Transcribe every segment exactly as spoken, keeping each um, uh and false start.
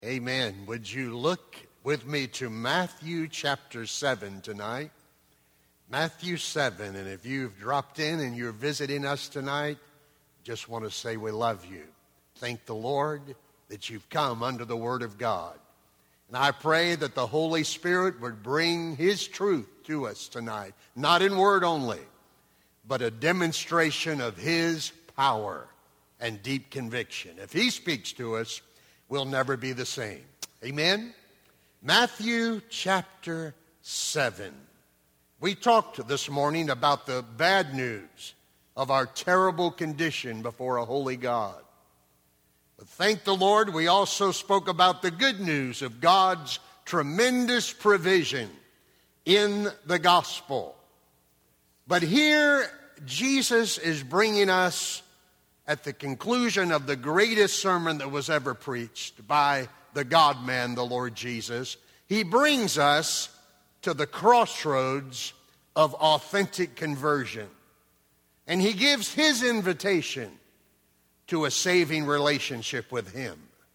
Amen. Would you look with me to Matthew chapter seven tonight? Matthew seven, and if you've dropped in and you're visiting us tonight, just want to say we love you. Thank the Lord that you've come under the Word of God. And I pray that the Holy Spirit would bring His truth to us tonight, not in word only, but a demonstration of His power and deep conviction. If He speaks to us, we'll never be the same. Amen? Matthew chapter seven. We talked this morning about the bad news of our terrible condition before a holy God. But thank the Lord, we also spoke about the good news of God's tremendous provision in the gospel. But here, Jesus is bringing us at the conclusion of the greatest sermon that was ever preached by the God-man, the Lord Jesus. He brings us to the crossroads of authentic conversion. And He gives His invitation to a saving relationship with Him.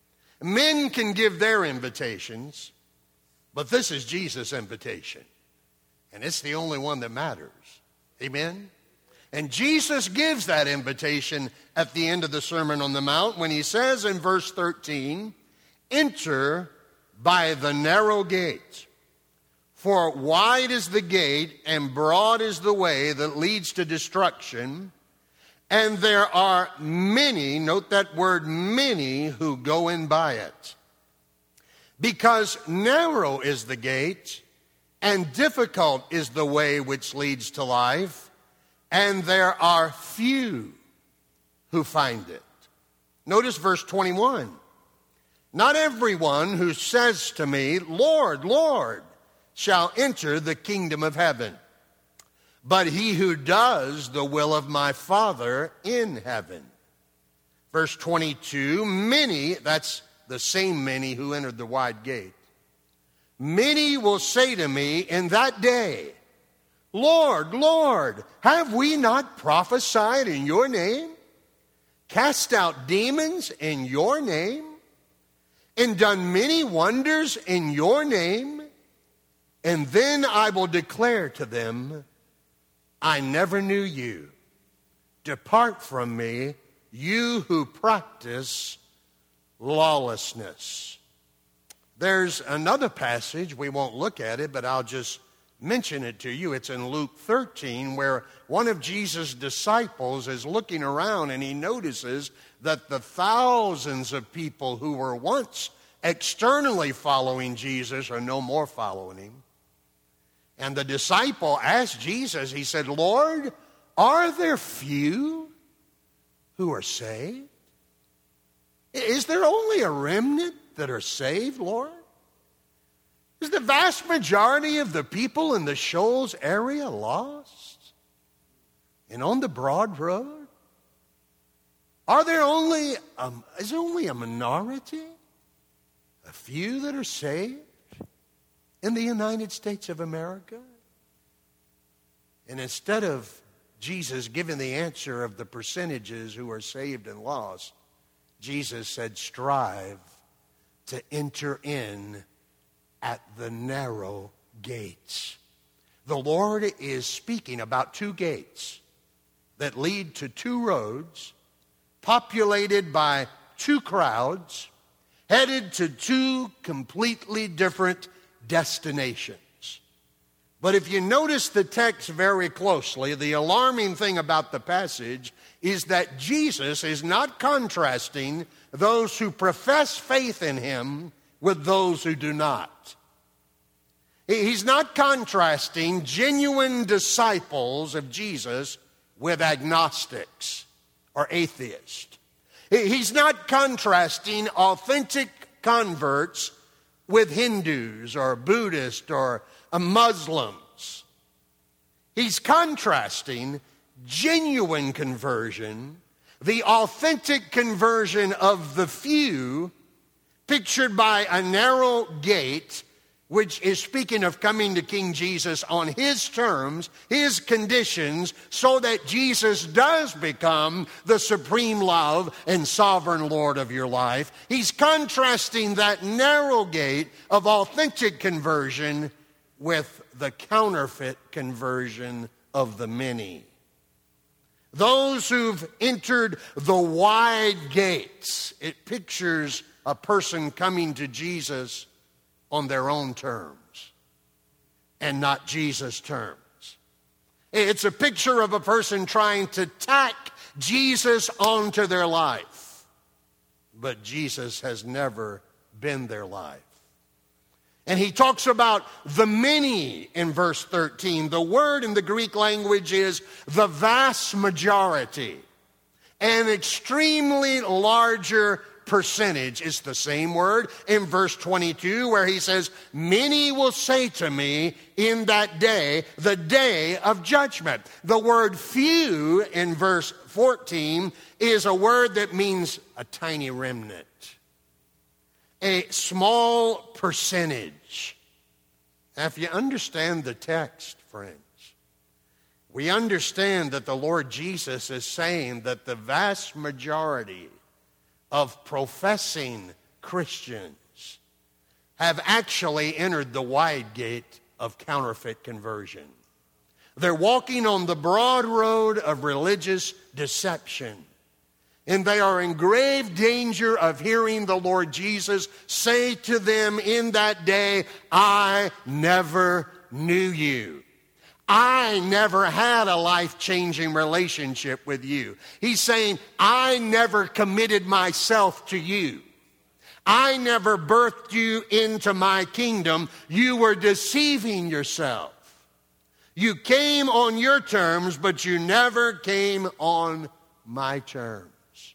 Men can give their invitations, but this is Jesus' invitation. And it's the only one that matters. Amen? And Jesus gives that invitation at the end of the Sermon on the Mount when He says in verse thirteen, "Enter by the narrow gate. For wide is the gate and broad is the way that leads to destruction, and there are many," note that word many, "who go in by it. Because narrow is the gate and difficult is the way which leads to life, and there are few who find it." Notice verse twenty-one. "Not everyone who says to me, 'Lord, Lord,' shall enter the kingdom of heaven, but he who does the will of my Father in heaven." Verse twenty-two, "Many," that's the same many who entered the wide gate, "many will say to me in that day, 'Lord, Lord, have we not prophesied in your name, cast out demons in your name, and done many wonders in your name?' And then I will declare to them, 'I never knew you. Depart from me, you who practice lawlessness.'" There's another passage, we won't look at it, but I'll just mention it to you. It's in Luke thirteen, where one of Jesus' disciples is looking around and he notices that the thousands of people who were once externally following Jesus are no more following Him. And the disciple asked Jesus, he said, "Lord, are there few who are saved? Is there only a remnant that are saved, Lord? Is the vast majority of the people in the Shoals area lost? And on the broad road? Are there only, um, is there only a minority, a few that are saved in the United States of America?" And instead of Jesus giving the answer of the percentages who are saved and lost, Jesus said, "Strive to enter in at the narrow gates." The Lord is speaking about two gates that lead to two roads, populated by two crowds, headed to two completely different destinations. But if you notice the text very closely, the alarming thing about the passage is that Jesus is not contrasting those who profess faith in Him with those who do not. He's not contrasting genuine disciples of Jesus with agnostics or atheists. He's not contrasting authentic converts with Hindus or Buddhists or Muslims. He's contrasting genuine conversion, the authentic conversion of the few, pictured by a narrow gate, which is speaking of coming to King Jesus on his terms, his conditions, so that Jesus does become the supreme love and sovereign Lord of your life. He's contrasting that narrow gate of authentic conversion with the counterfeit conversion of the many. Those who've entered the wide gates, it pictures a person coming to Jesus on their own terms and not Jesus' terms. It's a picture of a person trying to tack Jesus onto their life, but Jesus has never been their life. And he talks about the many in verse thirteen. The word in the Greek language is the vast majority, an extremely larger percentage. It's the same word in verse twenty-two where he says, many will say to me in that day, the day of judgment. The word few in verse fourteen is a word that means a tiny remnant, a small percentage. Now, if you understand the text, friends, we understand that the Lord Jesus is saying that the vast majority of professing Christians have actually entered the wide gate of counterfeit conversion. They're walking on the broad road of religious deception, and they are in grave danger of hearing the Lord Jesus say to them in that day, I never knew you. I never had a life-changing relationship with you. He's saying, I never committed myself to you. I never birthed you into my kingdom. You were deceiving yourself. You came on your terms, but you never came on my terms.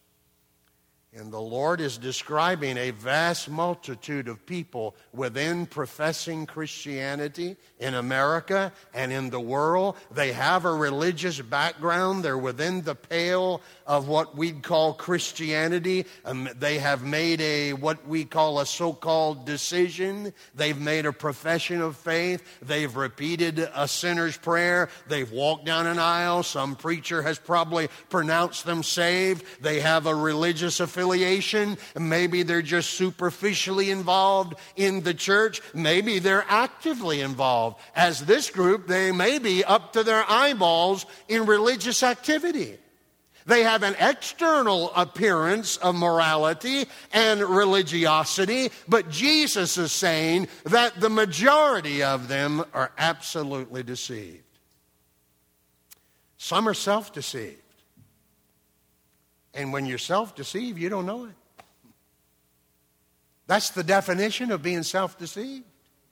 And the Lord is describing a vast multitude of people within professing Christianity in America and in the world. They have a religious background. They're within the pale of what we'd call Christianity. Um, they have made a what we call a so-called decision. They've made a profession of faith. They've repeated a sinner's prayer. They've walked down an aisle. Some preacher has probably pronounced them saved. They have a religious affiliation. Affiliation. Maybe they're just superficially involved in the church. Maybe they're actively involved. As this group, they may be up to their eyeballs in religious activity. They have an external appearance of morality and religiosity, but Jesus is saying that the majority of them are absolutely deceived. Some are self-deceived. And when you're self-deceived, you don't know it. That's the definition of being self-deceived.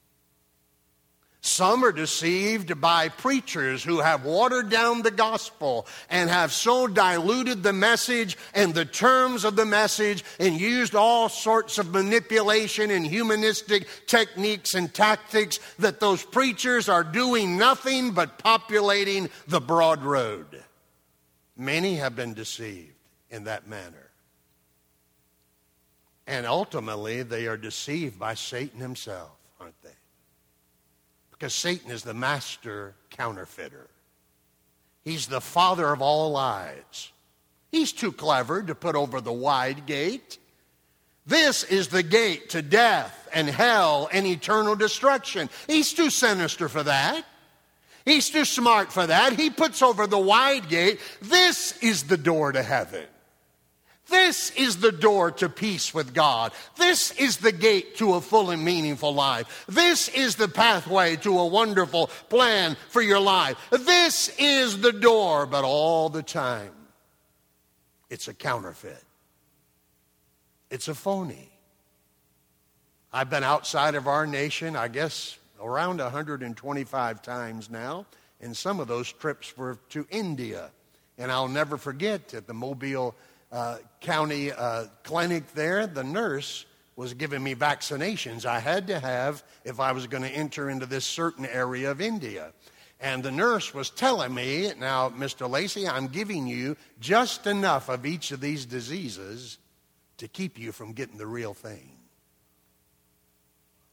Some are deceived by preachers who have watered down the gospel and have so diluted the message and the terms of the message and used all sorts of manipulation and humanistic techniques and tactics that those preachers are doing nothing but populating the broad road. Many have been deceived in that manner. And ultimately, they are deceived by Satan himself, aren't they? Because Satan is the master counterfeiter. He's the father of all lies. He's too clever to put over the wide gate. This is the gate to death and hell and eternal destruction. He's too sinister for that. He's too smart for that. He puts over the wide gate. This is the door to heaven. This is the door to peace with God. This is the gate to a full and meaningful life. This is the pathway to a wonderful plan for your life. This is the door, but all the time, it's a counterfeit. It's a phony. I've been outside of our nation, I guess, around one hundred twenty-five times now, and some of those trips were to India. And I'll never forget at the Mobile Uh, county uh, clinic there, the nurse was giving me vaccinations I had to have if I was going to enter into this certain area of India. And the nurse was telling me, now, Mister Lacey, I'm giving you just enough of each of these diseases to keep you from getting the real thing.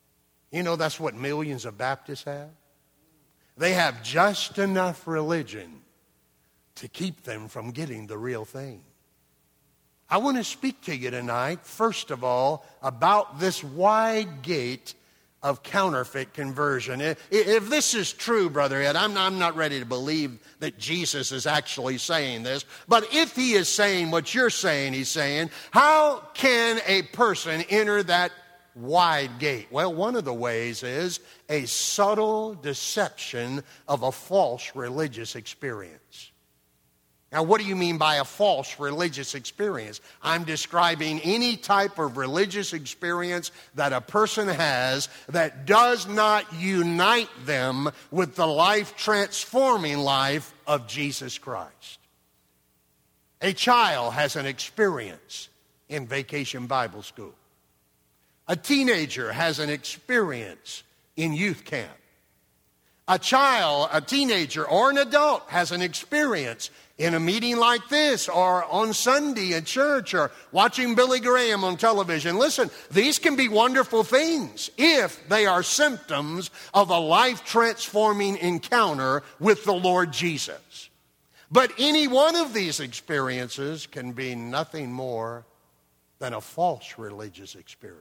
You know, that's what millions of Baptists have. They have just enough religion to keep them from getting the real thing. I want to speak to you tonight, first of all, about this wide gate of counterfeit conversion. If this is true, Brother Ed, I'm not, I'm not ready to believe that Jesus is actually saying this, but if he is saying what you're saying he's saying, how can a person enter that wide gate? Well, one of the ways is a subtle deception of a false religious experience. Now, what do you mean by a false religious experience? I'm describing any type of religious experience that a person has that does not unite them with the life-transforming life of Jesus Christ. A child has an experience in Vacation Bible School. A teenager has an experience in youth camp. A child, a teenager, or an adult has an experience in a meeting like this, or on Sunday at church, or watching Billy Graham on television. Listen, these can be wonderful things if they are symptoms of a life-transforming encounter with the Lord Jesus. But any one of these experiences can be nothing more than a false religious experience.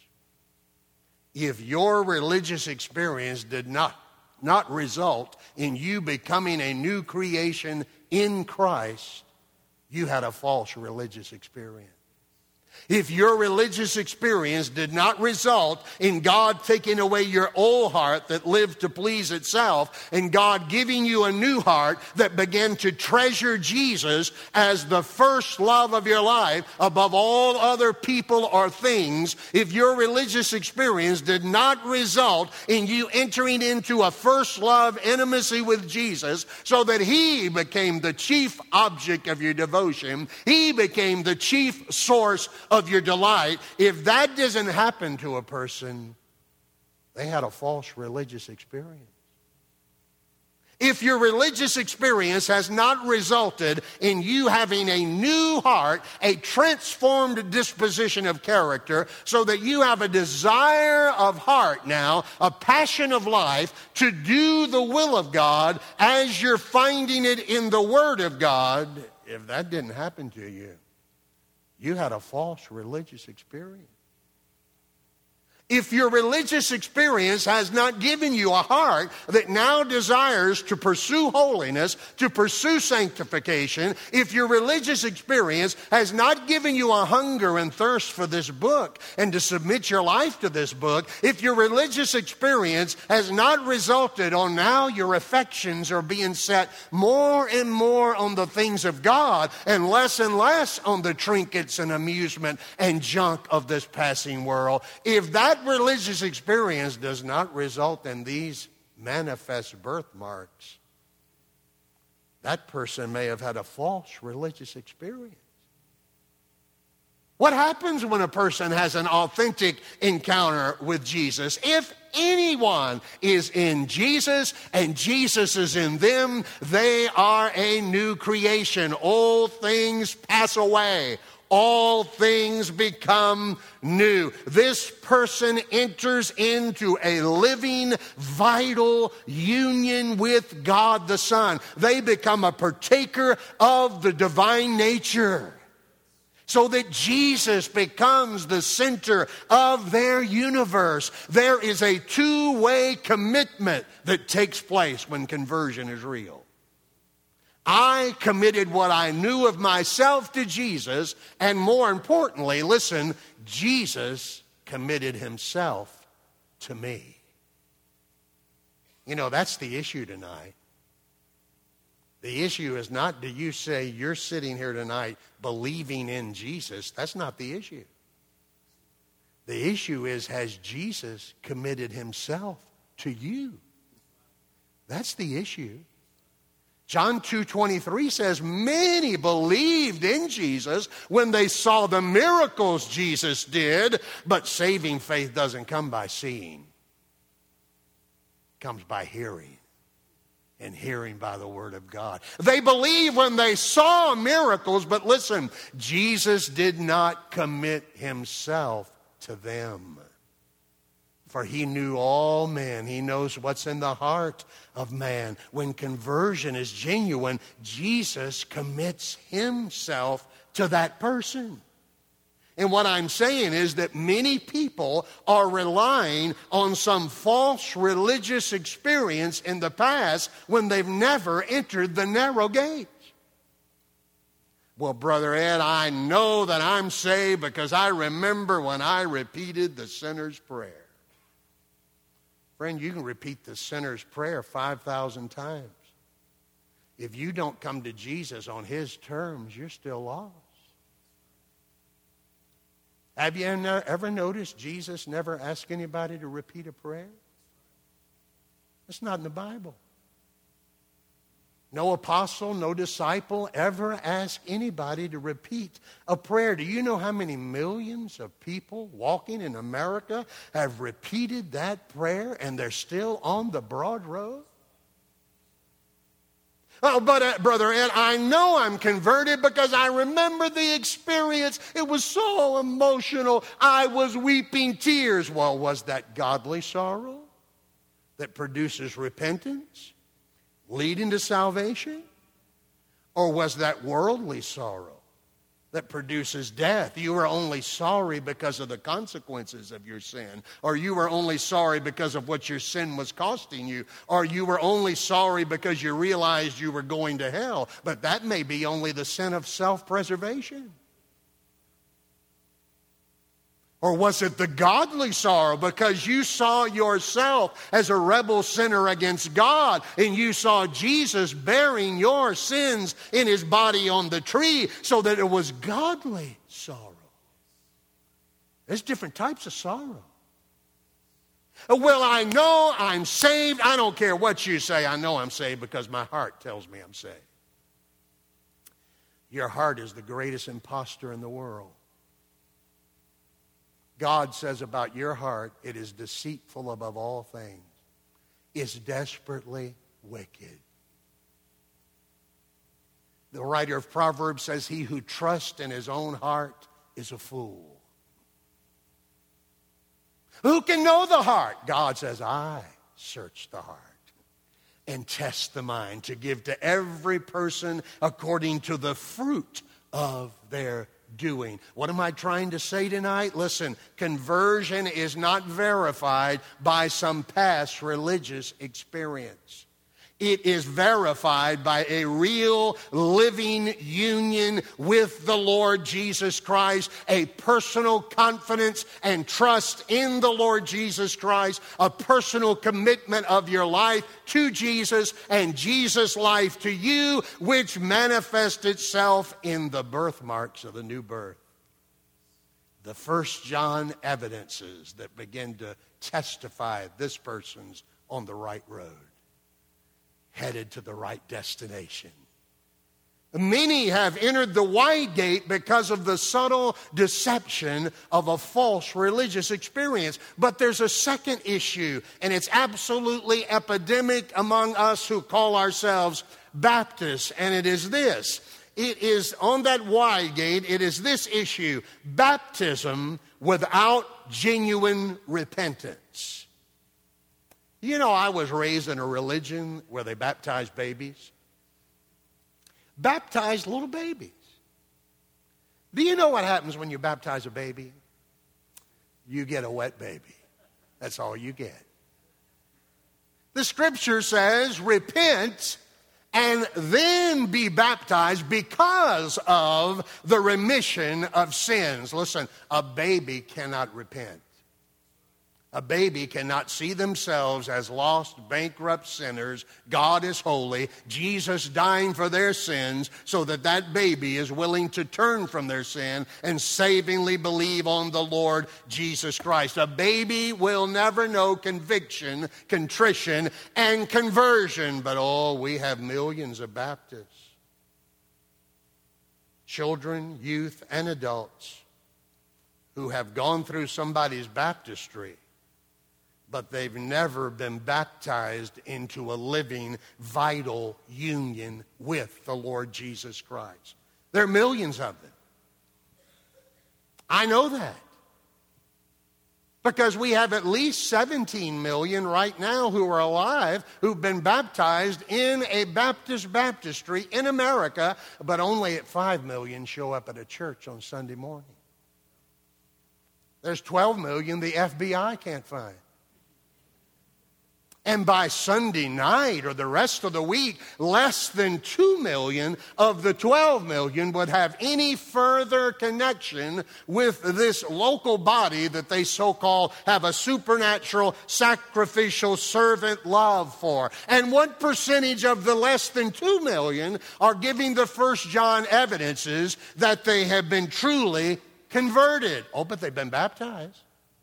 If your religious experience did not, not result in you becoming a new creation in Christ, you had a false religious experience. If your religious experience did not result in God taking away your old heart that lived to please itself and God giving you a new heart that began to treasure Jesus as the first love of your life above all other people or things, if your religious experience did not result in you entering into a first love intimacy with Jesus so that He became the chief object of your devotion, He became the chief source of your delight, if that doesn't happen to a person, they had a false religious experience. If your religious experience has not resulted in you having a new heart, a transformed disposition of character, so that you have a desire of heart now, a passion of life to do the will of God as you're finding it in the Word of God, if that didn't happen to you, you had a false religious experience. If your religious experience has not given you a heart that now desires to pursue holiness, to pursue sanctification, if your religious experience has not given you a hunger and thirst for this book and to submit your life to this book, if your religious experience has not resulted on now your affections are being set more and more on the things of God and less and less on the trinkets and amusement and junk of this passing world, if that religious experience does not result in these manifest birthmarks, that person may have had a false religious experience. What happens when a person has an authentic encounter with Jesus? If anyone is in Jesus and Jesus is in them, they are a new creation. Old things pass away. All things become new. This person enters into a living, vital union with God the Son. They become a partaker of the divine nature, so that Jesus becomes the center of their universe. There is a two-way commitment that takes place when conversion is real. I committed what I knew of myself to Jesus, and more importantly, listen, Jesus committed Himself to me. You know, that's the issue tonight. The issue is not, do you say you're sitting here tonight believing in Jesus? That's not the issue. The issue is, has Jesus committed Himself to you? That's the issue. John two twenty-three says, many believed in Jesus when they saw the miracles Jesus did, but saving faith doesn't come by seeing. It comes by hearing, and hearing by the Word of God. They believed when they saw miracles, but listen, Jesus did not commit Himself to them. For he knew all men. He knows what's in the heart of man. When conversion is genuine, Jesus commits himself to that person. And what I'm saying is that many people are relying on some false religious experience in the past when they've never entered the narrow gate. Well, Brother Ed, I know that I'm saved because I remember when I repeated the sinner's prayer. Friend, you can repeat the sinner's prayer five thousand times. If you don't come to Jesus on his terms, you're still lost. Have you ever noticed Jesus never asked anybody to repeat a prayer? It's not in the Bible. No apostle, no disciple ever asked anybody to repeat a prayer. Do you know how many millions of people walking in America have repeated that prayer and they're still on the broad road? Oh, but uh, Brother Ed, I know I'm converted because I remember the experience. It was so emotional. I was weeping tears. Well, was that godly sorrow that produces repentance, leading to salvation? Or was that worldly sorrow that produces death? You were only sorry because of the consequences of your sin. Or you were only sorry because of what your sin was costing you. Or you were only sorry because you realized you were going to hell. But that may be only the sin of self-preservation. Or was it the godly sorrow because you saw yourself as a rebel sinner against God and you saw Jesus bearing your sins in his body on the tree, so that it was godly sorrow? There's different types of sorrow. Well, I know I'm saved. I don't care what you say. I know I'm saved because my heart tells me I'm saved. Your heart is the greatest imposter in the world. God says about your heart, it is deceitful above all things. It's desperately wicked. The writer of Proverbs says, he who trusts in his own heart is a fool. Who can know the heart? God says, I search the heart and test the mind to give to every person according to the fruit of their doing. What am I trying to say tonight? Listen, conversion is not verified by some past religious experience. It is verified by a real living union with the Lord Jesus Christ, a personal confidence and trust in the Lord Jesus Christ, a personal commitment of your life to Jesus and Jesus' life to you, which manifests itself in the birthmarks of the new birth. The First John evidences that begin to testify this person's on the right road, headed to the right destination. Many have entered the wide gate because of the subtle deception of a false religious experience. But there's a second issue, and it's absolutely epidemic among us who call ourselves Baptists, and it is this. It is on that wide gate, it is this issue: baptism without genuine repentance. You know, I was raised in a religion where they baptized babies. Baptized little babies. Do you know what happens when you baptize a baby? You get a wet baby. That's all you get. The scripture says, repent and then be baptized because of the remission of sins. Listen, a baby cannot repent. A baby cannot see themselves as lost, bankrupt sinners. God is holy. Jesus dying for their sins so that that baby is willing to turn from their sin and savingly believe on the Lord Jesus Christ. A baby will never know conviction, contrition, and conversion. But oh, we have millions of Baptists. Children, youth, and adults who have gone through somebody's baptistry, but they've never been baptized into a living, vital union with the Lord Jesus Christ. There are millions of them. I know that. Because we have at least seventeen million right now who are alive who've been baptized in a Baptist baptistry in America, but only at five million show up at a church on Sunday morning. There's twelve million the F B I can't find. And by Sunday night or the rest of the week, less than two million of the twelve million would have any further connection with this local body that they so-called have a supernatural, sacrificial, servant love for. And what percentage of the less than two million are giving the First John evidences that they have been truly converted? Oh, but they've been baptized.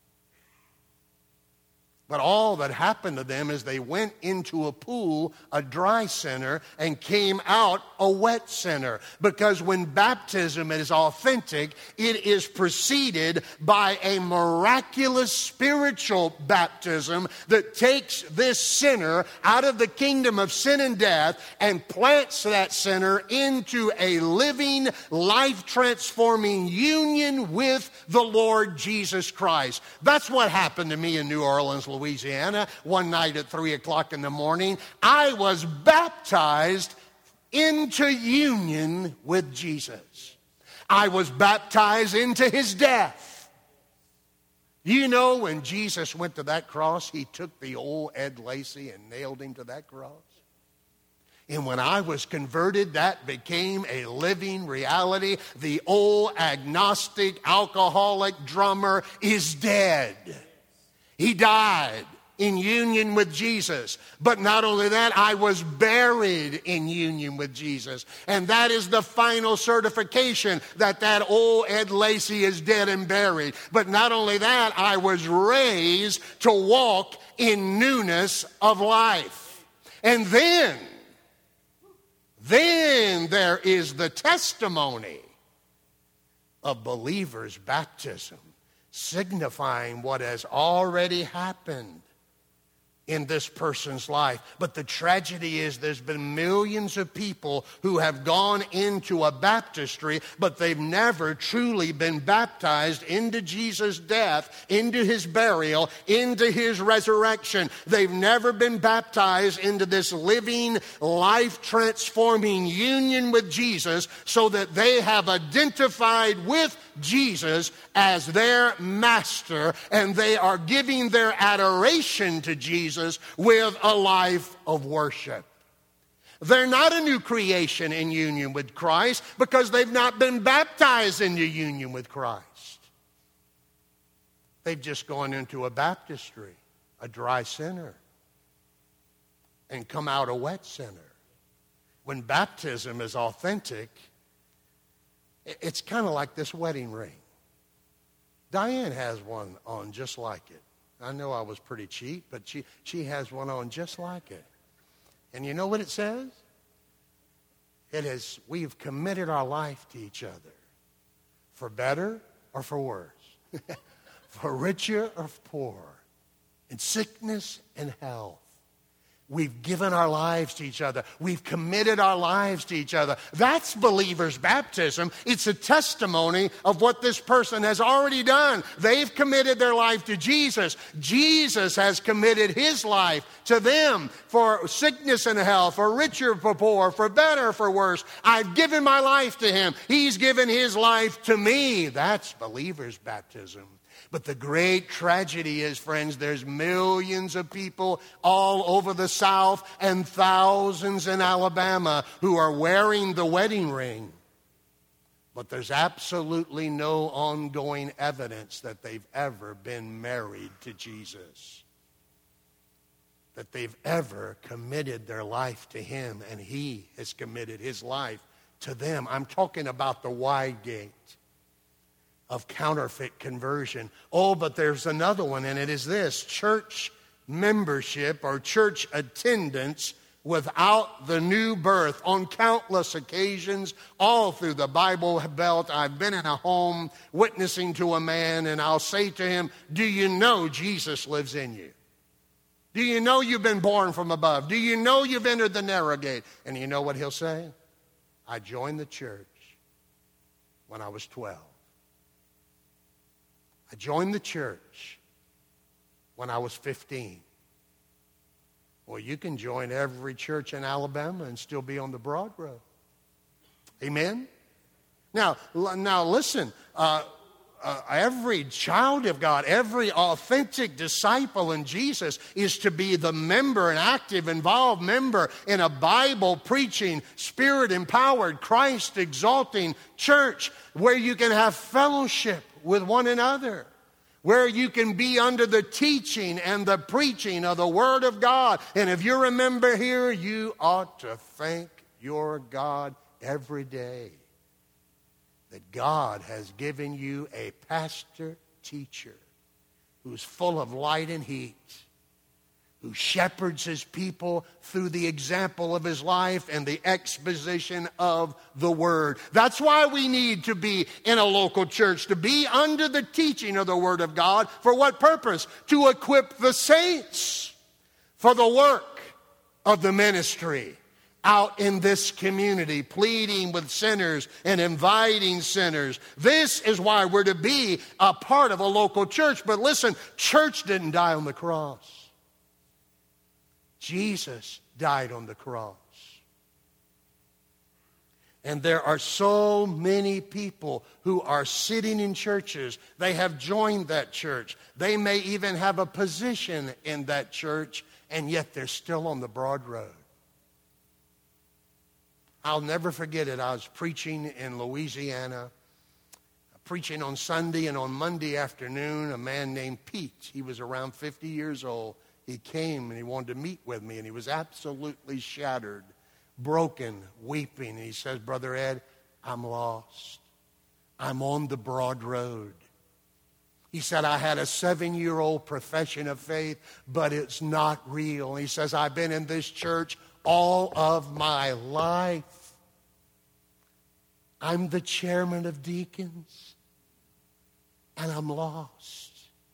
But all that happened to them is they went into a pool, a dry sinner, and came out a wet sinner. Because when baptism is authentic, it is preceded by a miraculous spiritual baptism that takes this sinner out of the kingdom of sin and death and plants that sinner into a living, life-transforming union with the Lord Jesus Christ. That's what happened to me in New Orleans, Louisiana, one night at three o'clock in the morning. I was baptized into union with Jesus. I was baptized into his death. You know, when Jesus went to that cross, he took the old Ed Lacey and nailed him to that cross. And when I was converted, that became a living reality. The old agnostic, alcoholic drummer is dead. He died in union with Jesus. But not only that, I was buried in union with Jesus. And that is the final certification that that old Ed Lacey is dead and buried. But not only that, I was raised to walk in newness of life. And then, then there is the testimony of believers' baptism, signifying what has already happened in this person's life. But the tragedy is there's been millions of people who have gone into a baptistry, but they've never truly been baptized into Jesus' death, into his burial, into his resurrection. They've never been baptized into this living, life-transforming union with Jesus so that they have identified with Jesus as their master, and they are giving their adoration to Jesus with a life of worship. They're not a new creation in union with Christ because they've not been baptized into union with Christ. They've just gone into a baptistry, a dry sinner, and come out a wet sinner. When baptism is authentic, it's kind of like this wedding ring. Diane has one on just like it. I know I was pretty cheap, but she, she has one on just like it. And you know what it says? It is, we've committed our life to each other, for better or for worse, for richer or poor, in sickness and health. We've given our lives to each other. We've committed our lives to each other. That's believers' baptism. It's a testimony of what this person has already done. They've committed their life to Jesus. Jesus has committed his life to them for sickness and health, for richer, for poor, for better, for worse. I've given my life to him. He's given his life to me. That's believers' baptism. But the great tragedy is, friends, there's millions of people all over the South and thousands in Alabama who are wearing the wedding ring. But there's absolutely no ongoing evidence that they've ever been married to Jesus, that they've ever committed their life to him and he has committed his life to them. I'm talking about the wide gate of counterfeit conversion. Oh, but there's another one, and it is this: church membership or church attendance without the new birth. On countless occasions, all through the Bible Belt, I've been in a home witnessing to a man, and I'll say to him, do you know Jesus lives in you? Do you know you've been born from above? Do you know you've entered the narrow gate? And you know what he'll say? I joined the church when I was twelve. I joined the church when I was fifteen. Well, you can join every church in Alabama and still be on the broad road. Amen? Now, now listen, uh, uh, every child of God, every authentic disciple in Jesus is to be the member, an active, involved member in a Bible-preaching, Spirit-empowered, Christ-exalting church where you can have fellowship with one another, where you can be under the teaching and the preaching of the Word of God. And if you remember here, you ought to thank your God every day that God has given you a pastor teacher who's full of light and heat, who shepherds his people through the example of his life and the exposition of the Word. That's why we need to be in a local church, to be under the teaching of the Word of God. For what purpose? To equip the saints for the work of the ministry out in this community, pleading with sinners and inviting sinners. This is why we're to be a part of a local church. But listen, church didn't die on the cross. Jesus died on the cross. And there are so many people who are sitting in churches. They have joined that church. They may even have a position in that church, and yet they're still on the broad road. I'll never forget it. I was preaching in Louisiana, preaching on Sunday, and on Monday afternoon, a man named Pete, he was around fifty years old. He came and he wanted to meet with me, and he was absolutely shattered, broken, weeping. And he says, Brother Ed, I'm lost. I'm on the broad road. He said, I had a seven-year-old profession of faith, but it's not real. And he says, I've been in this church all of my life. I'm the chairman of deacons, and I'm lost.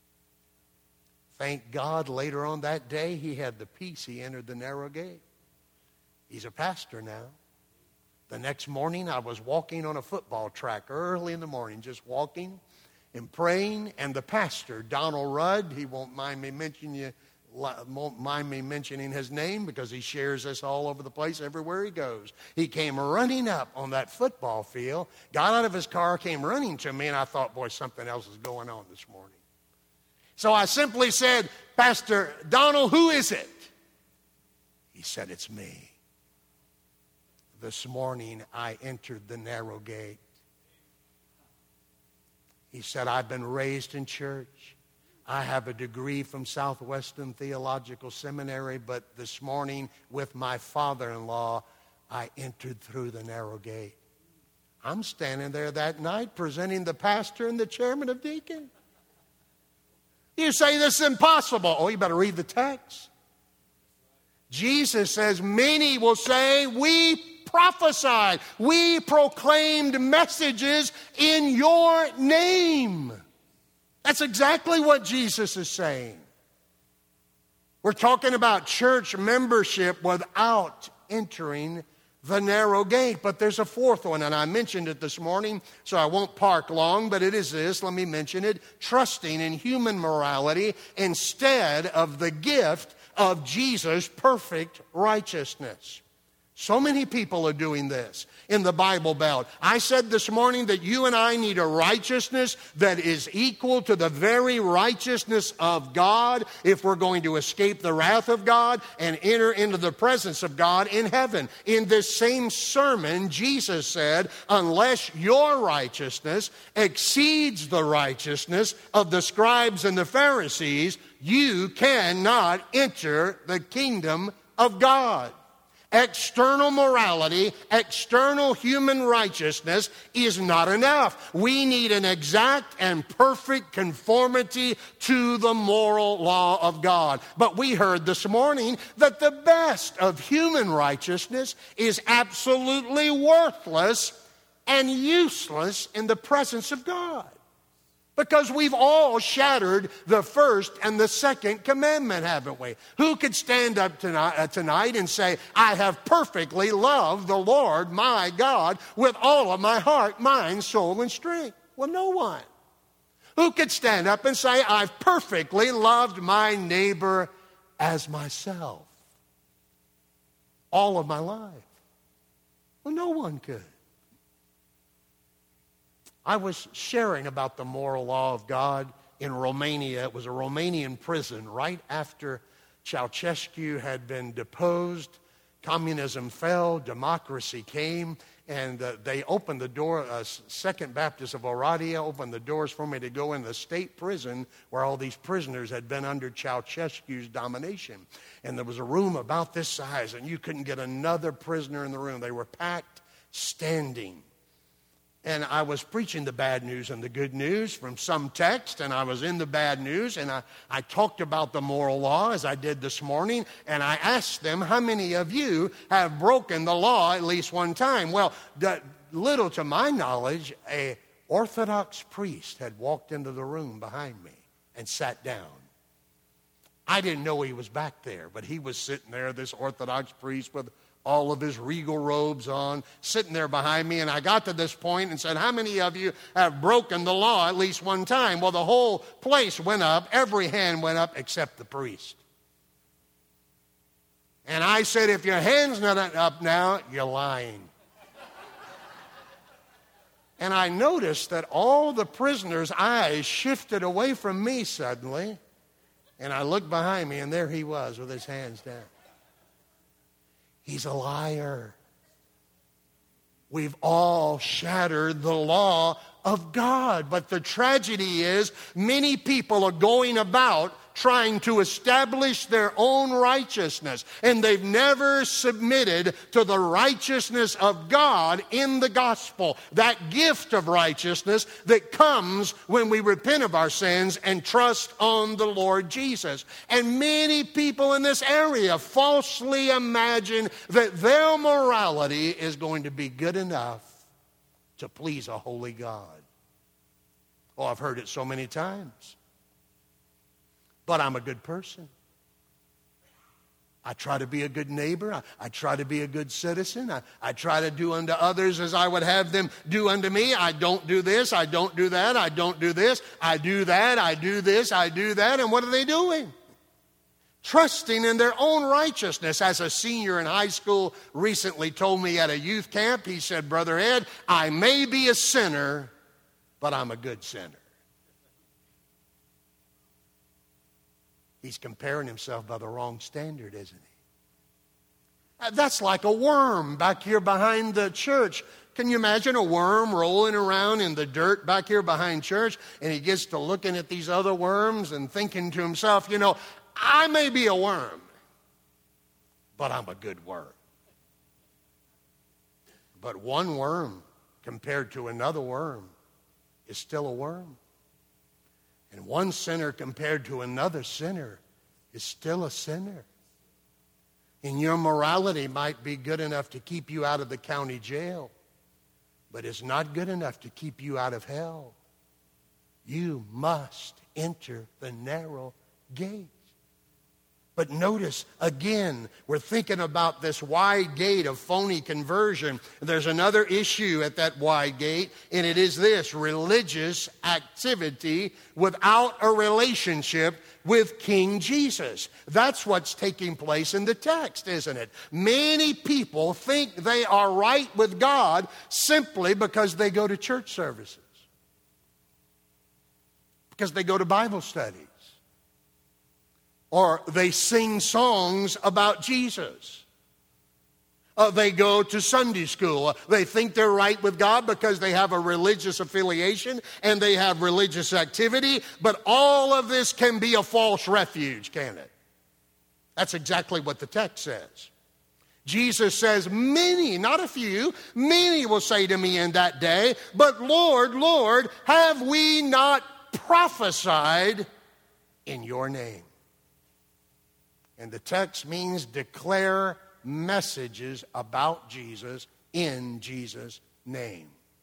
Thank God later on that day he had the peace. He entered the narrow gate. He's a pastor now. The next morning I was walking on a football track early in the morning, just walking and praying, and the pastor, Donald Rudd, he won't mind me mentioning you, won't mind me mentioning his name because he shares us all over the place everywhere he goes. He came running up on that football field, got out of his car, came running to me, and I thought, boy, something else is going on this morning. So I simply said, Pastor Donald, who is it? He said, it's me. This morning I entered the narrow gate. He said, I've been raised in church. I have a degree from Southwestern Theological Seminary, but this morning with my father-in-law, I entered through the narrow gate. I'm standing there that night presenting the pastor and the chairman of deacons. You say this is impossible. Oh, you better read the text. Jesus says, many will say, we prophesied, we proclaimed messages in your name. That's exactly what Jesus is saying. We're talking about church membership without entering the narrow gate. But there's a fourth one, and I mentioned it this morning, so I won't park long, but it is this. Let me mention it. Trusting in human morality instead of the gift of Jesus' perfect righteousness. So many people are doing this in the Bible Belt. I said this morning that you and I need a righteousness that is equal to the very righteousness of God if we're going to escape the wrath of God and enter into the presence of God in heaven. In this same sermon, Jesus said, unless your righteousness exceeds the righteousness of the scribes and the Pharisees, you cannot enter the kingdom of God. External morality, external human righteousness is not enough. We need an exact and perfect conformity to the moral law of God. But we heard this morning that the best of human righteousness is absolutely worthless and useless in the presence of God. Because we've all shattered the first and the second commandment, haven't we? Who could stand up tonight, uh, tonight and say, I have perfectly loved the Lord my God with all of my heart, mind, soul, and strength? Well, no one. Who could stand up and say, I've perfectly loved my neighbor as myself all of my life? Well, no one could. I was sharing about the moral law of God in Romania. It was a Romanian prison right after Ceausescu had been deposed. Communism fell, democracy came, and uh, they opened the door. Uh, Second Baptist of Oradea opened the doors for me to go in the state prison where all these prisoners had been under Ceausescu's domination. And there was a room about this size, and you couldn't get another prisoner in the room. They were packed, standing. And I was preaching the bad news and the good news from some text, and I was in the bad news, and I, I talked about the moral law as I did this morning, and I asked them, how many of you have broken the law at least one time? Well, the, little to my knowledge, a Orthodox priest had walked into the room behind me and sat down. I didn't know he was back there, but he was sitting there, this Orthodox priest with all of his regal robes on, sitting there behind me. And I got to this point and said, how many of you have broken the law at least one time? Well, the whole place went up. Every hand went up except the priest. And I said, if your hand's not up now, you're lying. And I noticed that all the prisoners' eyes shifted away from me suddenly. And I looked behind me, and there he was with his hands down. He's a liar. We've all shattered the law of God. But the tragedy is many people are going about trying to establish their own righteousness, and they've never submitted to the righteousness of God in the gospel, that gift of righteousness that comes when we repent of our sins and trust on the Lord Jesus. And many people in this area falsely imagine that their morality is going to be good enough to please a holy God. Oh, I've heard it so many times. But I'm a good person. I try to be a good neighbor. I, I try to be a good citizen. I, I try to do unto others as I would have them do unto me. I don't do this. I don't do that. I don't do this. I do that. I do this. I do that. And what are they doing? Trusting in their own righteousness. As a senior in high school recently told me at a youth camp, he said, Brother Ed, I may be a sinner, but I'm a good sinner. He's comparing himself by the wrong standard, isn't he? That's like a worm back here behind the church. Can you imagine a worm rolling around in the dirt back here behind church, and he gets to looking at these other worms and thinking to himself, you know, I may be a worm, but I'm a good worm. But one worm compared to another worm is still a worm. And one sinner compared to another sinner is still a sinner. And your morality might be good enough to keep you out of the county jail, but it's not good enough to keep you out of hell. You must enter the narrow gate. But notice, again, we're thinking about this wide gate of phony conversion. There's another issue at that wide gate, and it is this: religious activity without a relationship with King Jesus. That's what's taking place in the text, isn't it? Many people think they are right with God simply because they go to church services, because they go to Bible studies, or they sing songs about Jesus. Uh, they go to Sunday school. Uh, they think they're right with God because they have a religious affiliation and they have religious activity. But all of this can be a false refuge, can it? That's exactly what the text says. Jesus says, many, not a few, many will say to me in that day, but Lord, Lord, have we not prophesied in your name? And the text means declare messages about Jesus in Jesus' name.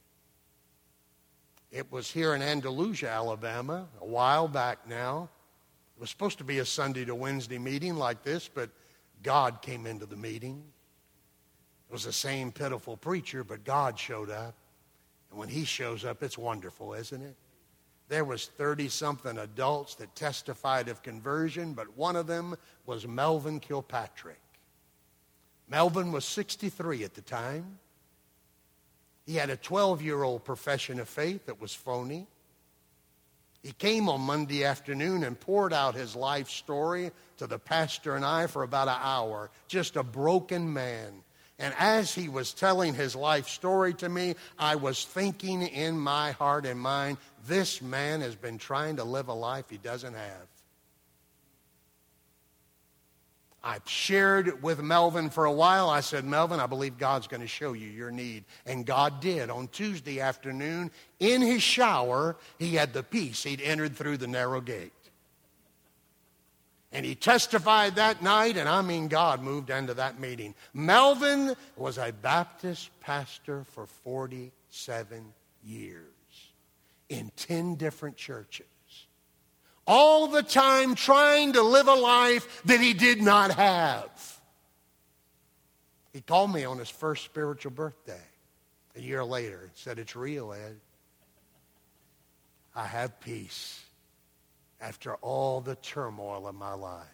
It was here in Andalusia, Alabama, a while back now. It was supposed to be a Sunday to Wednesday meeting like this, but God came into the meeting. It was the same pitiful preacher, but God showed up. And when he shows up, it's wonderful, isn't it? There was thirty-something adults that testified of conversion, but one of them was Melvin Kilpatrick. Melvin was sixty-three at the time. He had a twelve-year-old profession of faith that was phony. He came on Monday afternoon and poured out his life story to the pastor and I for about an hour, just a broken man. And as he was telling his life story to me, I was thinking in my heart and mind, this man has been trying to live a life he doesn't have. I shared with Melvin for a while. I said, Melvin, I believe God's going to show you your need. And God did. On Tuesday afternoon, in his shower, he had the peace. He'd entered through the narrow gate. And he testified that night, and I mean God moved into that meeting. Melvin was a Baptist pastor for forty-seven years in ten different churches. All the time trying to live a life that he did not have. He called me on his first spiritual birthday a year later and said, it's real, Ed. I have peace after all the turmoil of my life.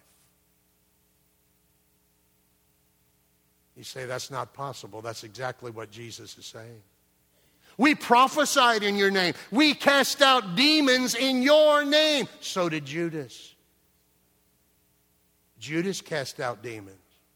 You say that's not possible. That's exactly what Jesus is saying. We prophesied in your name. We cast out demons in your name. So did Judas. Judas cast out demons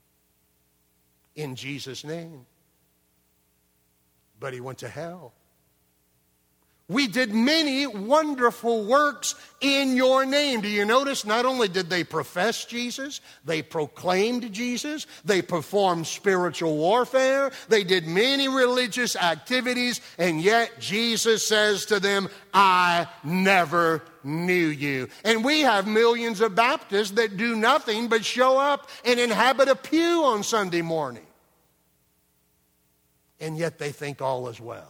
in Jesus' name. But he went to hell. We did many wonderful works in your name. Do you notice not only did they profess Jesus, they proclaimed Jesus, they performed spiritual warfare, they did many religious activities, and yet Jesus says to them, I never knew you. And we have millions of Baptists that do nothing but show up and inhabit a pew on Sunday morning. And yet they think all is well.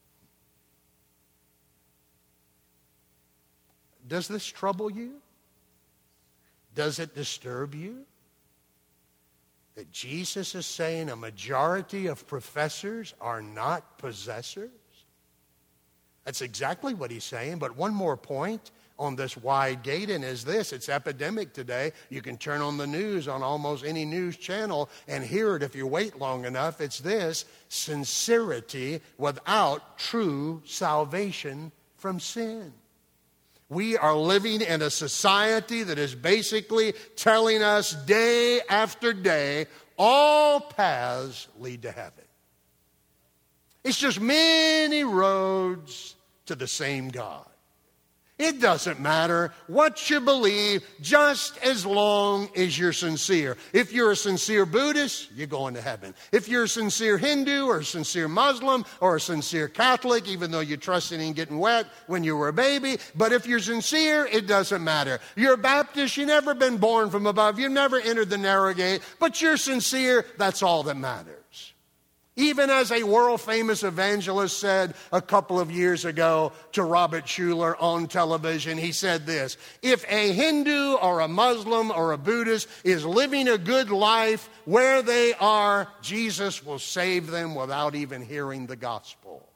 Does this trouble you? Does it disturb you? That Jesus is saying a majority of professors are not possessors? That's exactly what he's saying. But one more point on this wide gate, and is this. It's epidemic today. You can turn on the news on almost any news channel and hear it if you wait long enough. It's this: sincerity without true salvation from sin. We are living in a society that is basically telling us day after day, all paths lead to heaven. It's just many roads to the same God. It doesn't matter what you believe, just as long as you're sincere. If you're a sincere Buddhist, you're going to heaven. If you're a sincere Hindu or a sincere Muslim or a sincere Catholic, even though you trusted in getting wet when you were a baby, but if you're sincere, it doesn't matter. You're a Baptist, you've never been born from above, you've never entered the narrow gate, but you're sincere, that's all that matters. Even as a world-famous evangelist said a couple of years ago to Robert Schuller on television, he said this: if a Hindu or a Muslim or a Buddhist is living a good life where they are, Jesus will save them without even hearing the gospel.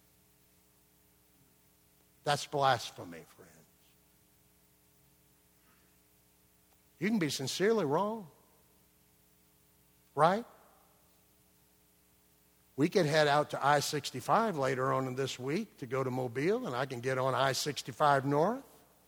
That's blasphemy, friends. You can be sincerely wrong, right? We could head out to I sixty-five later on in this week to go to Mobile, and I can get on I sixty-five north.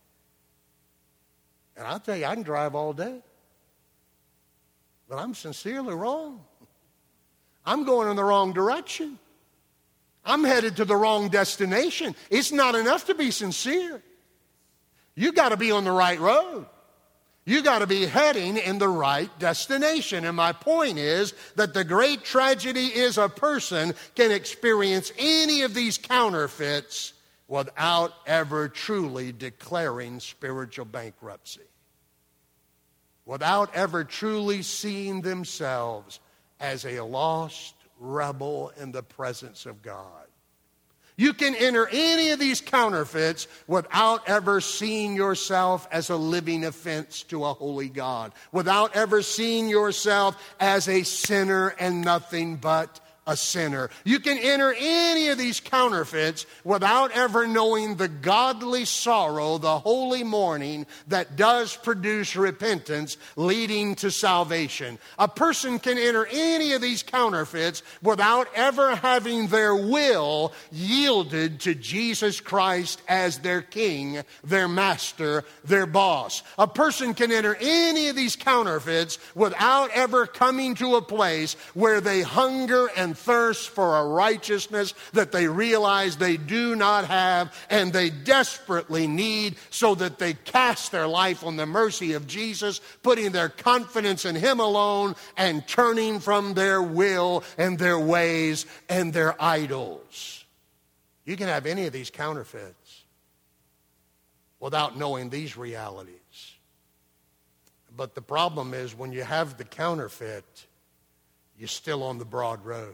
And I'll tell you, I can drive all day. But I'm sincerely wrong. I'm going in the wrong direction. I'm headed to the wrong destination. It's not enough to be sincere. You got to be on the right road. You got to be heading in the right destination. And my point is that the great tragedy is a person can experience any of these counterfeits without ever truly declaring spiritual bankruptcy, without ever truly seeing themselves as a lost rebel in the presence of God. You can enter any of these counterfeits without ever seeing yourself as a living offense to a holy God, without ever seeing yourself as a sinner and nothing but a sinner. You can enter any of these counterfeits without ever knowing the godly sorrow, the holy mourning that does produce repentance leading to salvation. A person can enter any of these counterfeits without ever having their will yielded to Jesus Christ as their king, their master, their boss. A person can enter any of these counterfeits without ever coming to a place where they hunger and thirst for a righteousness that they realize they do not have and they desperately need, so that they cast their life on the mercy of Jesus, putting their confidence in Him alone and turning from their will and their ways and their idols. You can have any of these counterfeits without knowing these realities. But the problem is, when you have the counterfeit, you're still on the broad road.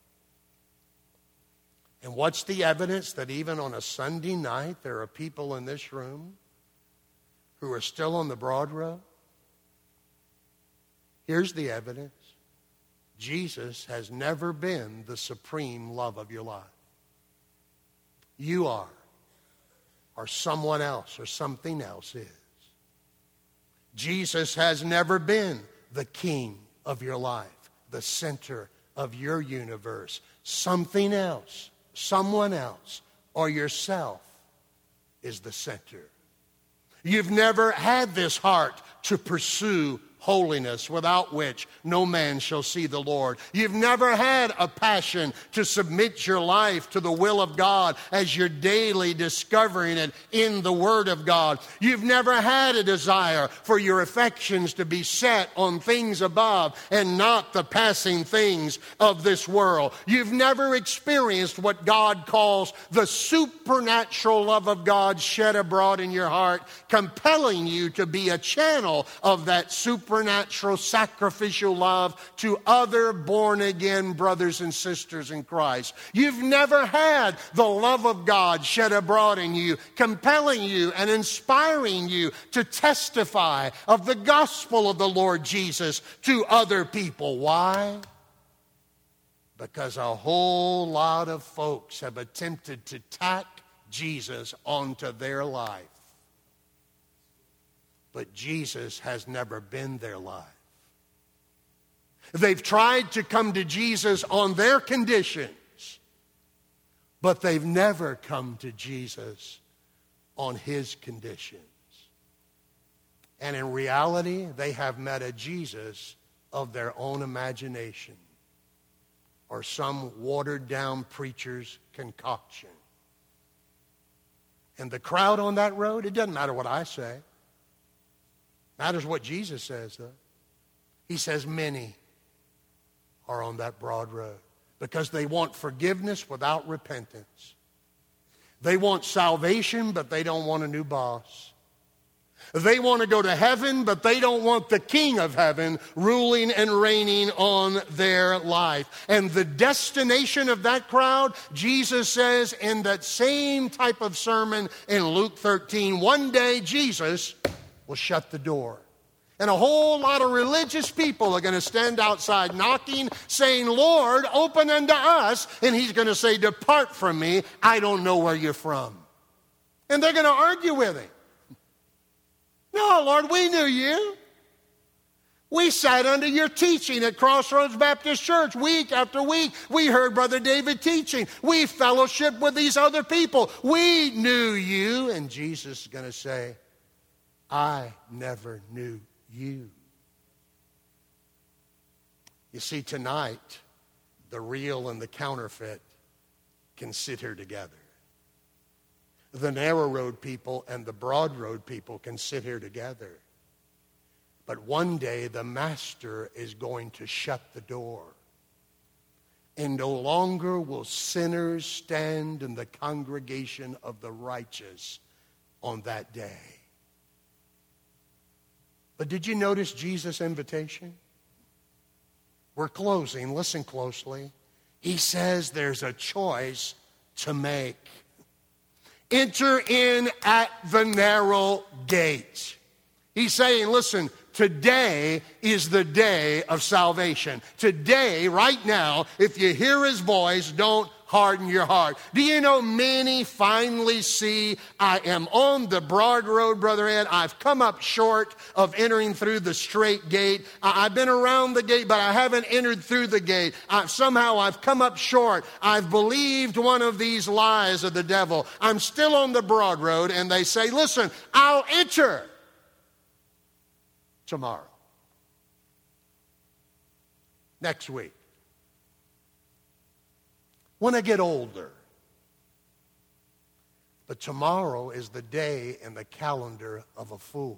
And what's the evidence that even on a Sunday night there are people in this room who are still on the broad road? Here's the evidence. Jesus has never been the supreme love of your life. You are, or someone else, or something else is. Jesus has never been the king of your life, the center of your universe. Something else, someone else, or yourself is the center. You've never had this heart to pursue holiness, without which no man shall see the Lord. You've never had a passion to submit your life to the will of God as you're daily discovering it in the Word of God. You've never had a desire for your affections to be set on things above and not the passing things of this world. You've never experienced what God calls the supernatural love of God shed abroad in your heart, compelling you to be a channel of that supernatural Supernatural sacrificial love to other born-again brothers and sisters in Christ. You've never had the love of God shed abroad in you, compelling you and inspiring you to testify of the gospel of the Lord Jesus to other people. Why? Because a whole lot of folks have attempted to tack Jesus onto their life. But Jesus has never been their life. They've tried to come to Jesus on their conditions, but they've never come to Jesus on His conditions. And in reality, they have met a Jesus of their own imagination, or some watered-down preacher's concoction. And the crowd on that road, it doesn't matter what I say. Matters what Jesus says, though. He says many are on that broad road because they want forgiveness without repentance. They want salvation, but they don't want a new boss. They want to go to heaven, but they don't want the King of heaven ruling and reigning on their life. And the destination of that crowd, Jesus says in that same type of sermon in Luke thirteen, one day Jesus will shut the door. And a whole lot of religious people are going to stand outside knocking, saying, Lord, open unto us. And He's going to say, depart from me. I don't know where you're from. And they're going to argue with Him. No, Lord, we knew you. We sat under your teaching at Crossroads Baptist Church week after week. We heard Brother David teaching. We fellowshiped with these other people. We knew you. And Jesus is going to say, I never knew you. You see, tonight, the real and the counterfeit can sit here together. The narrow road people and the broad road people can sit here together. But one day, the Master is going to shut the door. And no longer will sinners stand in the congregation of the righteous on that day. But did you notice Jesus' invitation? We're closing. Listen closely. He says there's a choice to make. Enter in at the narrow gate. He's saying, listen, today is the day of salvation. Today, right now, if you hear his voice, don't harden your heart. Do you know many finally see, I am on the broad road, Brother Ed. I've come up short of entering through the straight gate. I, I've been around the gate, but I haven't entered through the gate. I, somehow I've come up short. I've believed one of these lies of the devil. I'm still on the broad road, and they say, listen, I'll enter tomorrow. Next week. When I get older. But tomorrow is the day in the calendar of a fool.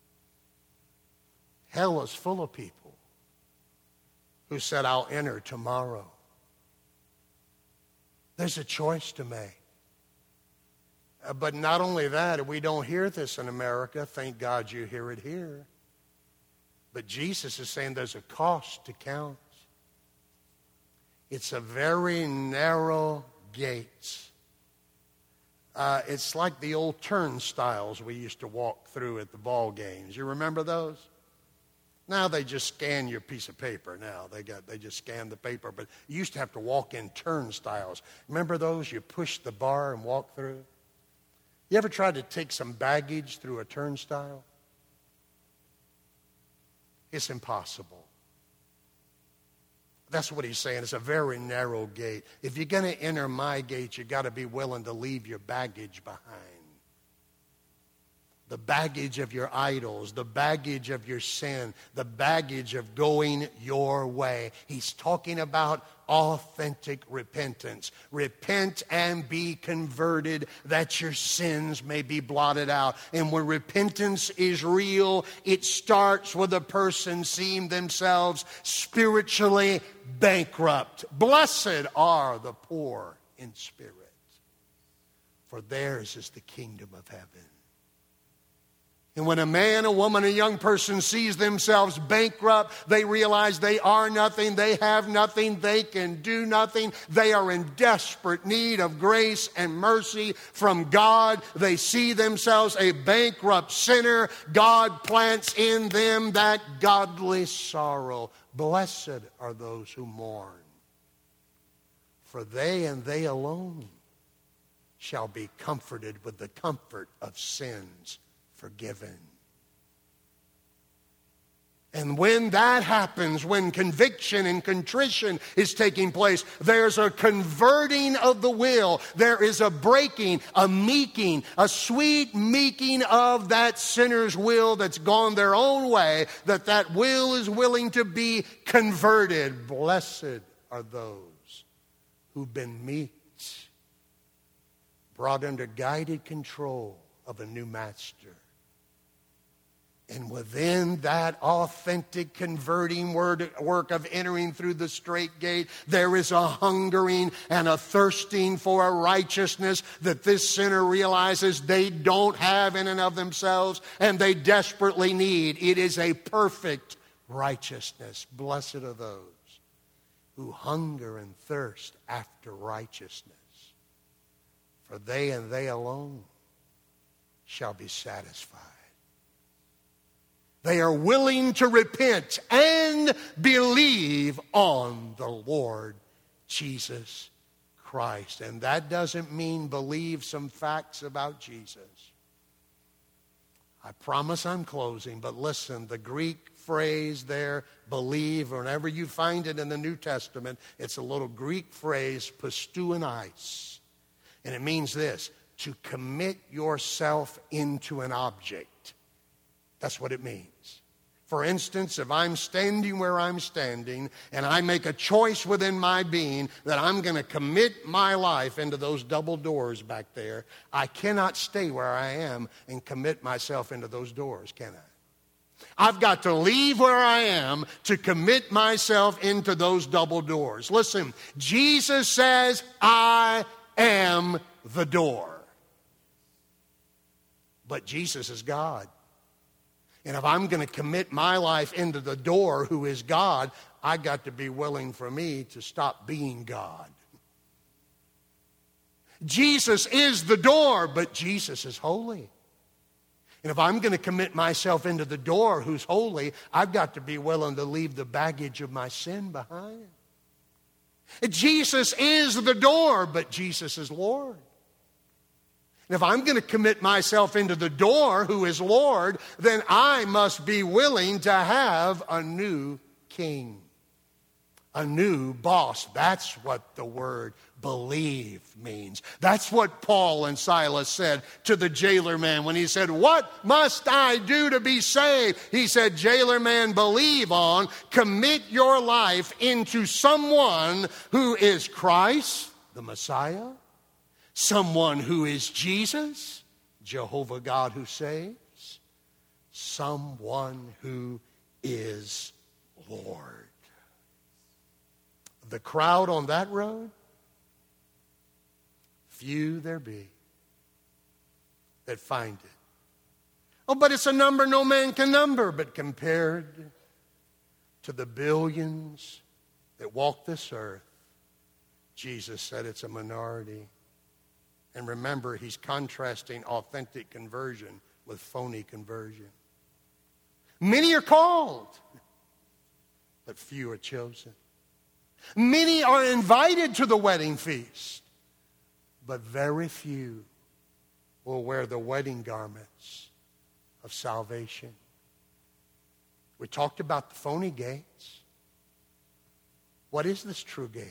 Hell is full of people who said, I'll enter tomorrow. There's a choice to make. Uh, but not only that, we don't hear this in America. Thank God you hear it here. But Jesus is saying there's a cost to count. It's a very narrow gate. Uh, it's like the old turnstiles we used to walk through at the ball games. You remember those? Now they just scan your piece of paper. Now they got they just scan the paper. But you used to have to walk in turnstiles. Remember those? You push the bar and walk through. You ever tried to take some baggage through a turnstile? It's impossible. That's what he's saying. It's a very narrow gate. If you're going to enter my gate, you've got to be willing to leave your baggage behind. The baggage of your idols, the baggage of your sin, the baggage of going your way. He's talking about authentic repentance. Repent and be converted that your sins may be blotted out. And when repentance is real, it starts with a person seeing themselves spiritually bankrupt. Blessed are the poor in spirit, for theirs is the kingdom of heaven. And when a man, a woman, a young person sees themselves bankrupt, they realize they are nothing, they have nothing, they can do nothing. They are in desperate need of grace and mercy from God. They see themselves a bankrupt sinner. God plants in them that godly sorrow. Blessed are those who mourn, for they and they alone shall be comforted with the comfort of sins forgiven. And when that happens, when conviction and contrition is taking place, there's a converting of the will. There is a breaking, a meeking, a sweet meeking of that sinner's will that's gone their own way, that that will is willing to be converted. Blessed are those who've been meeked, brought under guided control of a new master. And within that authentic converting word, work of entering through the straight gate, there is a hungering and a thirsting for a righteousness that this sinner realizes they don't have in and of themselves and they desperately need. It is a perfect righteousness. Blessed are those who hunger and thirst after righteousness, for they and they alone shall be satisfied. They are willing to repent and believe on the Lord Jesus Christ. And that doesn't mean believe some facts about Jesus. I promise I'm closing, but listen, the Greek phrase there, believe, whenever you find it in the New Testament, it's a little Greek phrase, pisteuanais. And it means this, to commit yourself into an object. That's what it means. For instance, if I'm standing where I'm standing and I make a choice within my being that I'm going to commit my life into those double doors back there, I cannot stay where I am and commit myself into those doors, can I? I've got to leave where I am to commit myself into those double doors. Listen, Jesus says, I am the door. But Jesus is God. And if I'm going to commit my life into the door who is God, I got to be willing for me to stop being God. Jesus is the door, but Jesus is holy. And if I'm going to commit myself into the door who's holy, I've got to be willing to leave the baggage of my sin behind. Jesus is the door, but Jesus is Lord. And if I'm going to commit myself into the door who is Lord, then I must be willing to have a new king, a new boss. That's what the word believe means. That's what Paul and Silas said to the jailer man when he said, "What must I do to be saved?" He said, "Jailer man, believe on, commit your life into someone who is Christ, the Messiah, someone who is Jesus, Jehovah God who saves, someone who is Lord." The crowd on that road, few there be that find it. Oh, but it's a number no man can number. But compared to the billions that walk this earth, Jesus said it's a minority. And remember, he's contrasting authentic conversion with phony conversion. Many are called, but few are chosen. Many are invited to the wedding feast, but very few will wear the wedding garments of salvation. We talked about the phony gates. What is this true gate?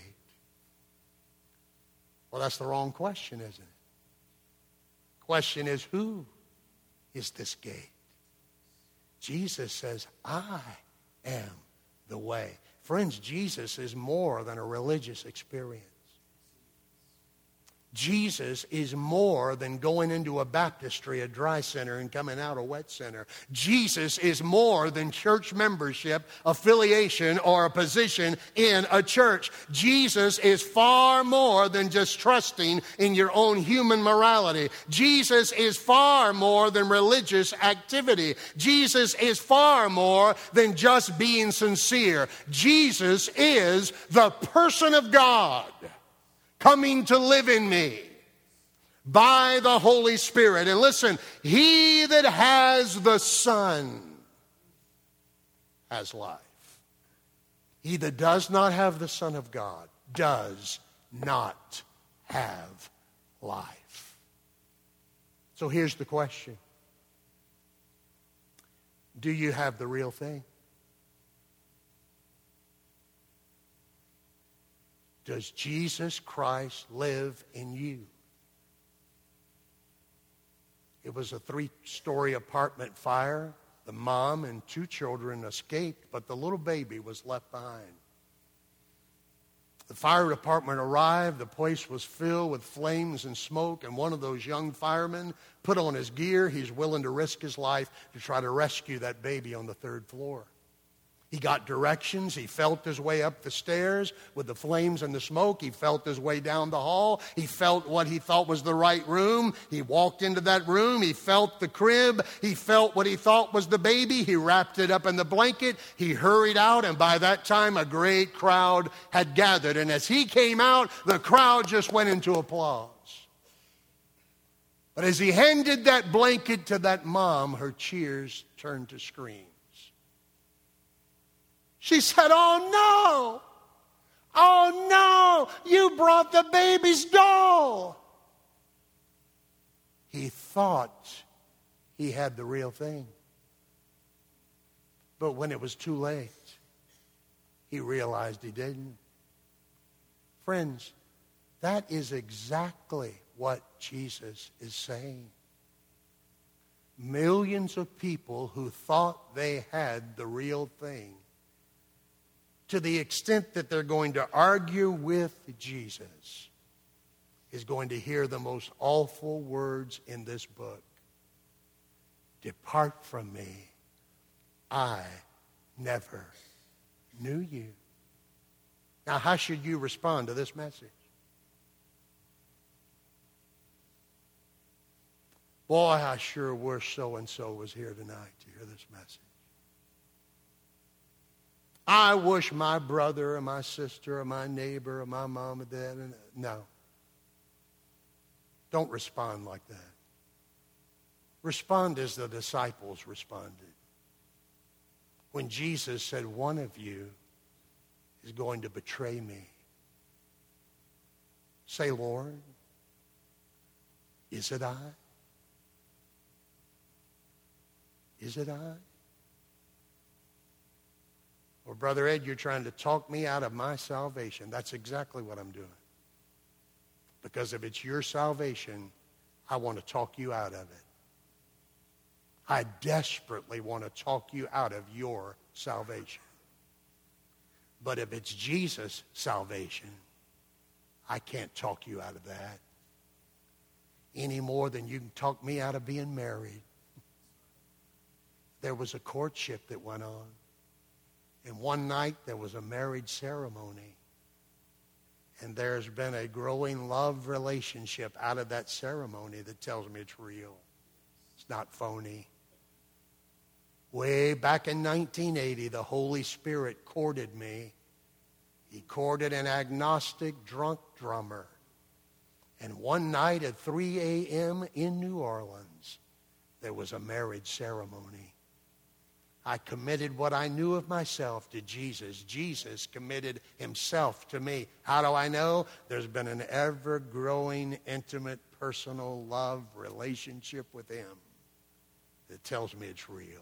Well, that's the wrong question, isn't it? Question is, who is this gate? Jesus says, "I am the way." Friends, Jesus is more than a religious experience. Jesus is more than going into a baptistry, a dry center, and coming out a wet center. Jesus is more than church membership, affiliation, or a position in a church. Jesus is far more than just trusting in your own human morality. Jesus is far more than religious activity. Jesus is far more than just being sincere. Jesus is the person of God coming to live in me by the Holy Spirit. And listen, he that has the Son has life. He that does not have the Son of God does not have life. So here's the question. Do you have the real thing? Does Jesus Christ live in you? It was a three-story apartment fire. The mom and two children escaped, but the little baby was left behind. The fire department arrived. The place was filled with flames and smoke, and one of those young firemen put on his gear. He's willing to risk his life to try to rescue that baby on the third floor. He got directions. He felt his way up the stairs with the flames and the smoke. He felt his way down the hall. He felt what he thought was the right room. He walked into that room. He felt the crib. He felt what he thought was the baby. He wrapped it up in the blanket. He hurried out, and by that time, a great crowd had gathered. And as he came out, the crowd just went into applause. But as he handed that blanket to that mom, her cheers turned to screams. She said, "Oh, no. Oh, no. You brought the baby's doll." He thought he had the real thing. But when it was too late, he realized he didn't. Friends, that is exactly what Jesus is saying. Millions of people who thought they had the real thing, to the extent that they're going to argue with Jesus, is going to hear the most awful words in this book. "Depart from me. I never knew you." Now, how should you respond to this message? Boy, I sure wish so-and-so was here tonight to hear this message. I wish my brother or my sister or my neighbor or my mom or dad. No. Don't respond like that. Respond as the disciples responded. When Jesus said, one of you is going to betray me. Say, Lord, is it I? Is it I? Or, Brother Ed, you're trying to talk me out of my salvation. That's exactly what I'm doing. Because if it's your salvation, I want to talk you out of it. I desperately want to talk you out of your salvation. But if it's Jesus' salvation, I can't talk you out of that any more than you can talk me out of being married. There was a courtship that went on. And one night there was a marriage ceremony. And there's been a growing love relationship out of that ceremony that tells me it's real. It's not phony. Way back in nineteen eighty, the Holy Spirit courted me. He courted an agnostic drunk drummer. And one night at three a.m. in New Orleans, there was a marriage ceremony. I committed what I knew of myself to Jesus. Jesus committed himself to me. How do I know? There's been an ever-growing, intimate, personal love relationship with him that tells me it's real.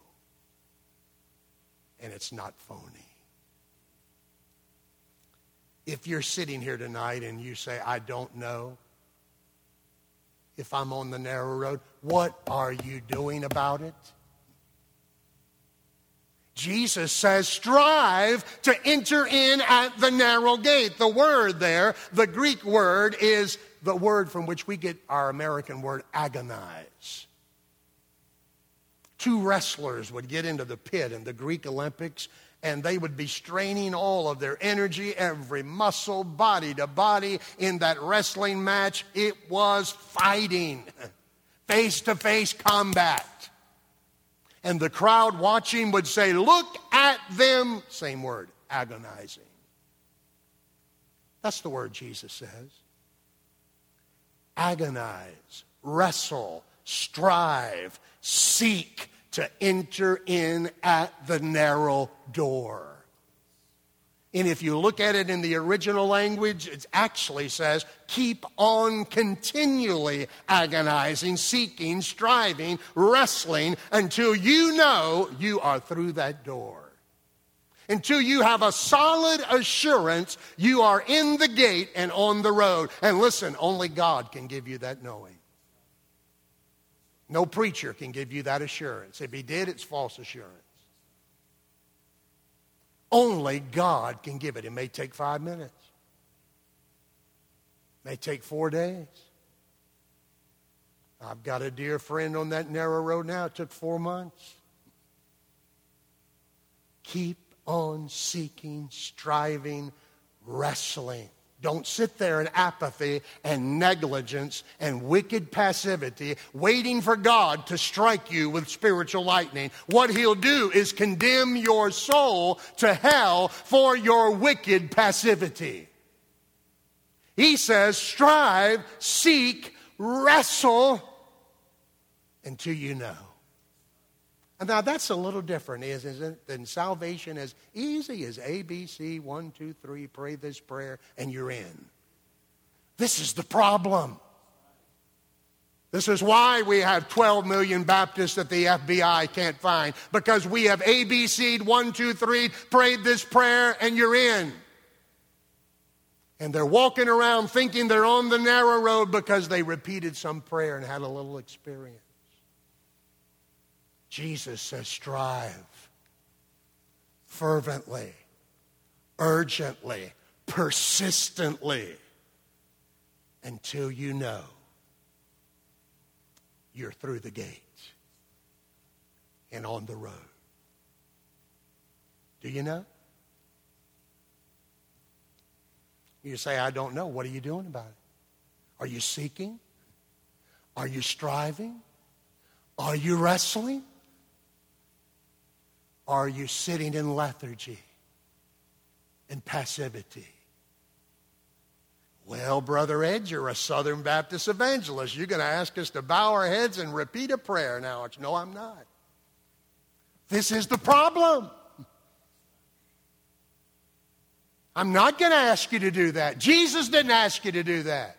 And it's not phony. If you're sitting here tonight and you say, I don't know if I'm on the narrow road, what are you doing about it? Jesus says, strive to enter in at the narrow gate. The word there, the Greek word, is the word from which we get our American word agonize. Two wrestlers would get into the pit in the Greek Olympics, and they would be straining all of their energy, every muscle, body to body in that wrestling match. It was fighting, face-to-face combat. And the crowd watching would say, look at them, same word, agonizing. That's the word Jesus says. Agonize, wrestle, strive, seek to enter in at the narrow door. And if you look at it in the original language, it actually says, keep on continually agonizing, seeking, striving, wrestling until you know you are through that door. Until you have a solid assurance you are in the gate and on the road. And listen, only God can give you that knowing. No preacher can give you that assurance. If he did, it's false assurance. Only God can give it. It may take five minutes. It may take four days. I've got a dear friend on that narrow road now. It took four months. Keep on seeking, striving, wrestling. Don't sit there in apathy and negligence and wicked passivity, waiting for God to strike you with spiritual lightning. What he'll do is condemn your soul to hell for your wicked passivity. He says, strive, seek, wrestle until you know. And now that's a little different, isn't it? Than salvation as easy as A, B, C, one, two, three, pray this prayer, and you're in. This is the problem. This is why we have twelve million Baptists that the F B I can't find. Because we have A, B, C'd, one, two, three, prayed this prayer, and you're in. And they're walking around thinking they're on the narrow road because they repeated some prayer and had a little experience. Jesus says, strive fervently, urgently, persistently until you know you're through the gate and on the road. Do you know? You say, I don't know. What are you doing about it? Are you seeking? Are you striving? Are you wrestling? Are you sitting in lethargy and passivity, Well, Brother Ed, you're a Southern Baptist evangelist. You're going to ask us to bow our heads and repeat a prayer now. No, I'm not. This is the problem. I'm not going to ask you to do that. Jesus didn't ask you to do that.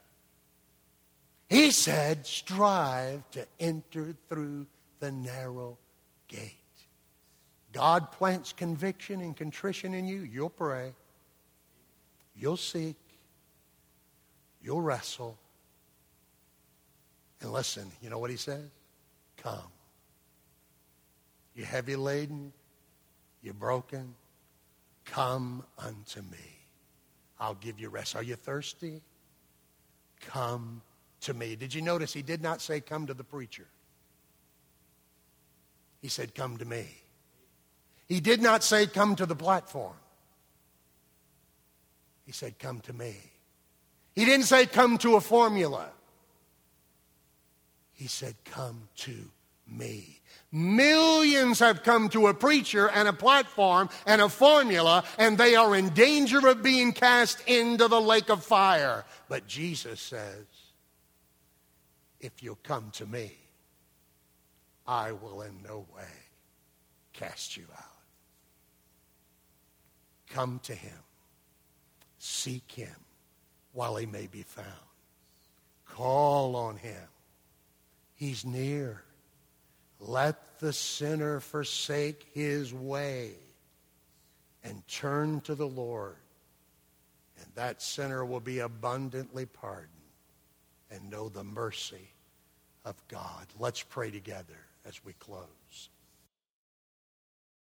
He said, strive to enter through the narrow gate. God plants conviction and contrition in you. You'll pray. You'll seek. You'll wrestle. And listen, you know what he says? Come. You're heavy laden. You're broken. Come unto me. I'll give you rest. Are you thirsty? Come to me. Did you notice he did not say come to the preacher? He said come to me. He did not say come to the platform. He said come to me. He didn't say come to a formula. He said come to me. Millions have come to a preacher and a platform and a formula, and they are in danger of being cast into the lake of fire. But Jesus says, if you'll come to me, I will in no way cast you out. Come to him. Seek him while he may be found. Call on him. He's near. Let the sinner forsake his way and turn to the Lord. And that sinner will be abundantly pardoned and know the mercy of God. Let's pray together as we close.